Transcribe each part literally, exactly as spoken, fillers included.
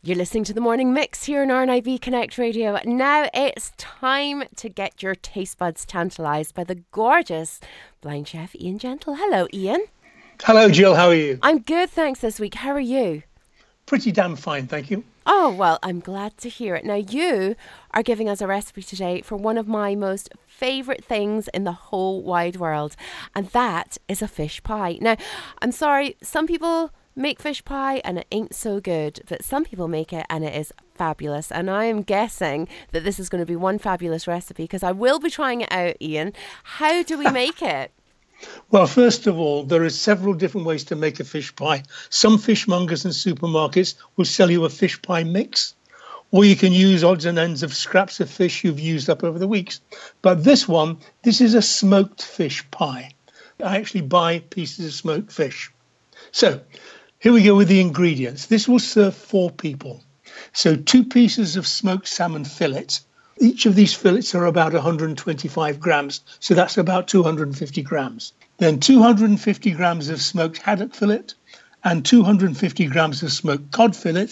You're listening to the Morning Mix here on R N I B Connect Radio. Now it's time to get your taste buds tantalised by the gorgeous blind chef Ian Gentle. Hello, Ian. Hello, Jill. How are you? I'm good, thanks, this week. How are you? Pretty damn fine, thank you. Oh, well, I'm glad to hear it. Now, you are giving us a recipe today for one of my most favourite things in the whole wide world, and that is a fish pie. Now, I'm sorry, some people make fish pie and it ain't so good, but some people make it and it is fabulous, and I am guessing that this is going to be one fabulous recipe because I will be trying it out. Ian, how do we make it? Well, first of all, there are several different ways to make a fish pie. Some fishmongers and supermarkets will sell you a fish pie mix, or you can use odds and ends of scraps of fish you've used up over the weeks. But this one, this is a smoked fish pie. I actually buy pieces of smoked fish. So here we go with the ingredients. This will serve four people. So two pieces of smoked salmon fillet. Each of these fillets are about one hundred twenty-five grams, so that's about two hundred fifty grams. Then two hundred fifty grams of smoked haddock fillet and two hundred fifty grams of smoked cod fillet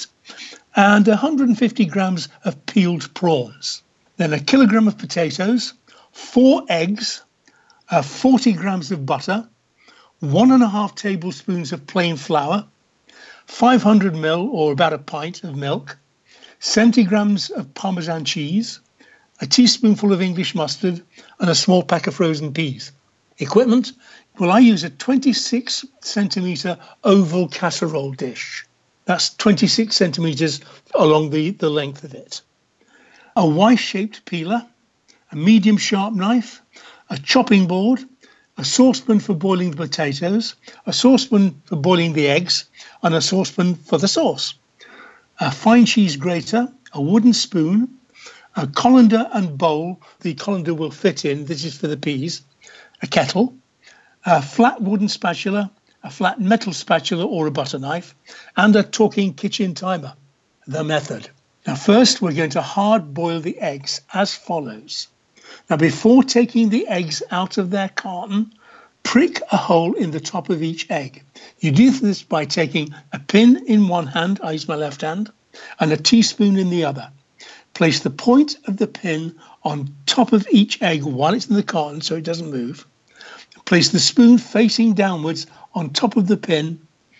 and one hundred fifty grams of peeled prawns. Then a kilogram of potatoes, four eggs, uh, forty grams of butter, one and a half tablespoons of plain flour, five hundred mil or about a pint of milk, seventy grams of Parmesan cheese, a teaspoonful of English mustard, and a small pack of frozen peas. Equipment? Well, I use a twenty-six centimetre oval casserole dish. That's twenty-six centimetres along the, the length of it. A Y-shaped peeler, a medium sharp knife, a chopping board, a saucepan for boiling the potatoes, a saucepan for boiling the eggs, and a saucepan for the sauce. A fine cheese grater, a wooden spoon, a colander and bowl the colander will fit in, this is for the peas, a kettle, a flat wooden spatula, a flat metal spatula or a butter knife, and a talking kitchen timer. The method. Now first we're going to hard boil the eggs as follows. Now before taking the eggs out of their carton, prick a hole in the top of each egg. You do this by taking a pin in one hand, I use my left hand, and a teaspoon in the other. Place the point of the pin on top of each egg while it's in the carton so it doesn't move. Place the spoon facing downwards on top of the pin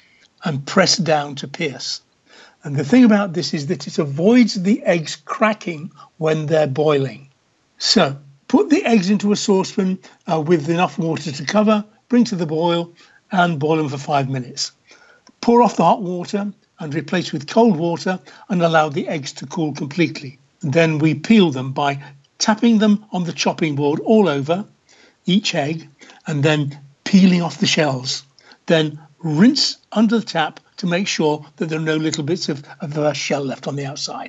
and press down to pierce. And the thing about this is that it avoids the eggs cracking when they're boiling. So put the eggs into a saucepan uh, with enough water to cover, bring to the boil and boil them for five minutes. Pour off the hot water and replace with cold water and allow the eggs to cool completely. Then we peel them by tapping them on the chopping board all over each egg and then peeling off the shells. Then rinse under the tap to make sure that there are no little bits of, of uh, shell left on the outside.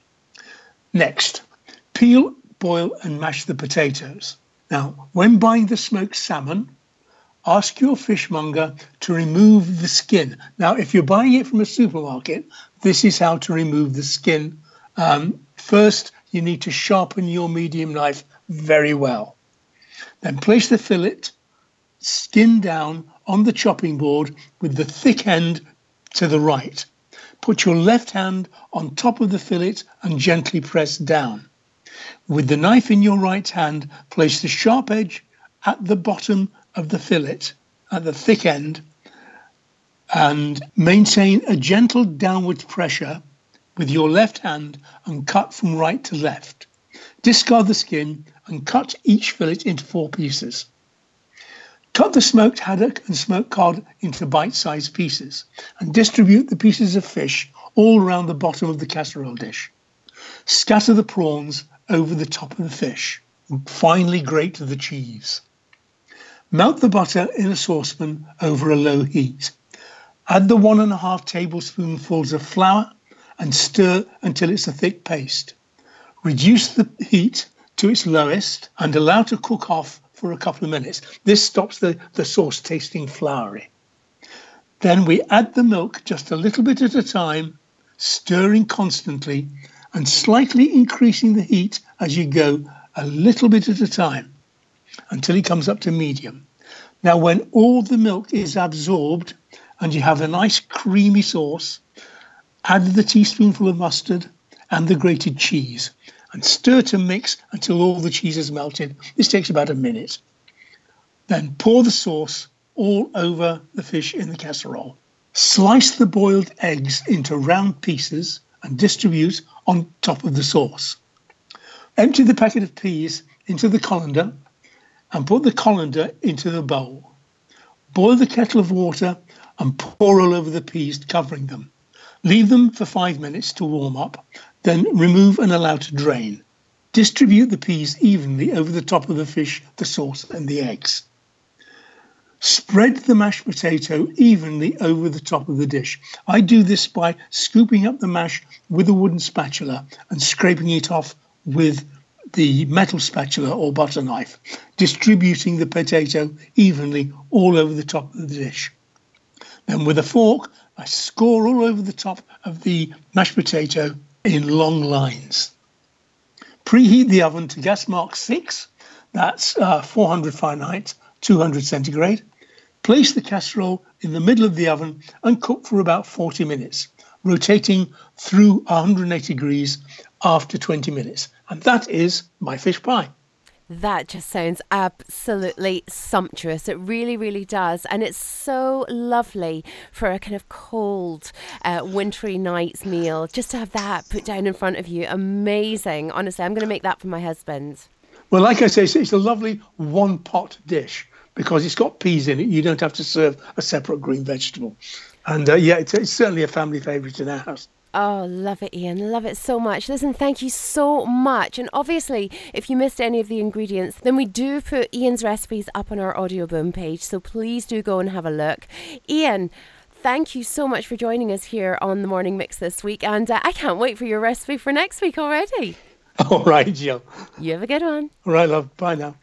Next, peel, boil and mash the potatoes. Now, when buying the smoked salmon, ask your fishmonger to remove the skin. Now, if you're buying it from a supermarket, this is how to remove the skin. Um, first, you need to sharpen your medium knife very well. Then place the fillet, skin down, on the chopping board with the thick end to the right. Put your left hand on top of the fillet and gently press down. With the knife in your right hand, place the sharp edge at the bottom of the fillet, at the thick end, and maintain a gentle downward pressure with your left hand and cut from right to left. Discard the skin and cut each fillet into four pieces. Cut the smoked haddock and smoked cod into bite-sized pieces and distribute the pieces of fish all around the bottom of the casserole dish. Scatter the prawns over the top of the fish. Finally grate the cheese. Melt the butter in a saucepan over a low heat. Add the one and a half tablespoonfuls of flour and stir until it's a thick paste. Reduce the heat to its lowest and allow to cook off for a couple of minutes. This stops the, the sauce tasting floury. Then we add the milk just a little bit at a time, stirring constantly and slightly increasing the heat as you go a little bit at a time until it comes up to medium. Now, when all the milk is absorbed and you have a nice creamy sauce, Add the teaspoonful of mustard and the grated cheese and stir to mix until all the cheese is melted. This takes about a minute. Then pour the sauce all over the fish in the casserole. Slice the boiled eggs into round pieces and distribute on top of the sauce. Empty the packet of peas into the colander and put the colander into the bowl. Boil the kettle of water and pour all over the peas, covering them. Leave them for five minutes to warm up, then remove and allow to drain. Distribute the peas evenly over the top of the fish, the sauce and the eggs. Spread the mashed potato evenly over the top of the dish. I do this by scooping up the mash with a wooden spatula and scraping it off with the metal spatula or butter knife, distributing the potato evenly all over the top of the dish. Then with a fork, I score all over the top of the mashed potato in long lines. Preheat the oven to gas mark six, that's uh, four hundred Fahrenheit, two hundred centigrade. Place the casserole in the middle of the oven and cook for about forty minutes, rotating through one hundred eighty degrees after twenty minutes. And that is my fish pie. That just sounds absolutely sumptuous. It really, really does. And it's so lovely for a kind of cold, uh, wintry night's meal. Just to have that put down in front of you. Amazing. Honestly, I'm going to make that for my husband. Well, like I say, it's a lovely one-pot dish because it's got peas in it. You don't have to serve a separate green vegetable. And uh, yeah, it's, it's certainly a family favourite in our house. Oh, love it, Ian. Love it so much. Listen, thank you so much. And obviously, if you missed any of the ingredients, then we do put Ian's recipes up on our Audioboom page. So please do go and have a look. Ian, thank you so much for joining us here on the Morning Mix this week. And uh, I can't wait for your recipe for next week already. All right, Jill. You have a good one. All right, love. Bye now.